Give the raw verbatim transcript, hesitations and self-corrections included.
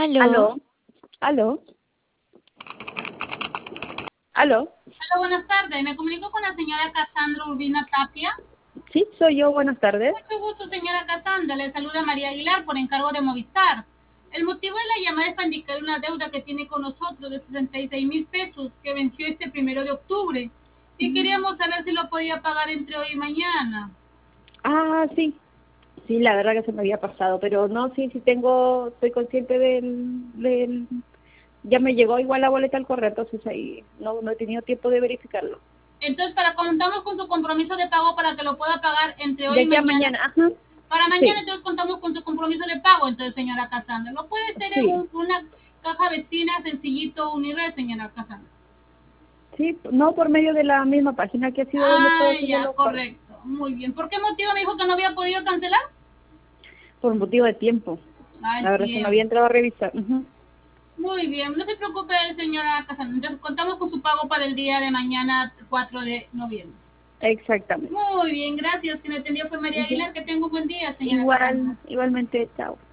Aló. Aló, aló, aló. Hola, buenas tardes. Me comunico con la señora Cassandra Urbina Tapia. Sí, soy yo, buenas tardes. Mucho gusto, señora Cassandra. Le saluda María Aguilar por encargo de Movistar. El motivo de la llamada es para indicar una deuda que tiene con nosotros de sesenta y seis mil pesos que venció este primero de octubre. Y queríamos saber si lo podía pagar entre hoy y mañana. Ah, sí, sí, la verdad que se me había pasado, pero no, sí, sí tengo, estoy consciente del, del, ya me llegó igual la boleta al correo, entonces ahí no, no he tenido tiempo de verificarlo. Entonces, para contamos con su compromiso de pago para que lo pueda pagar entre hoy De y aquí a mañana. mañana, ajá. Para mañana, Sí, entonces, contamos con su compromiso de pago, entonces, señora Cassandra. ¿Lo puede ser en sí, un- una caja vecina, sencillito, Unired, señora Cassandra? sí, no por medio de la misma página que ha sido donde estoy Ah, haciendo ya, los pagos, correcto. Muy bien. ¿Por qué motivo me dijo que no había podido cancelar? por motivo de tiempo. Ah, La el verdad es que no había tiempo. entrado a revisar. Ujú. Muy bien. No se preocupe, señora Cassandra. Entonces, contamos con su pago para el día de mañana, cuatro de noviembre. Exactamente. Muy bien, gracias. Quien atendió fue María Ya. Aguilar. Que tenga un buen día, señora Igual, Cassandra. igualmente, chao.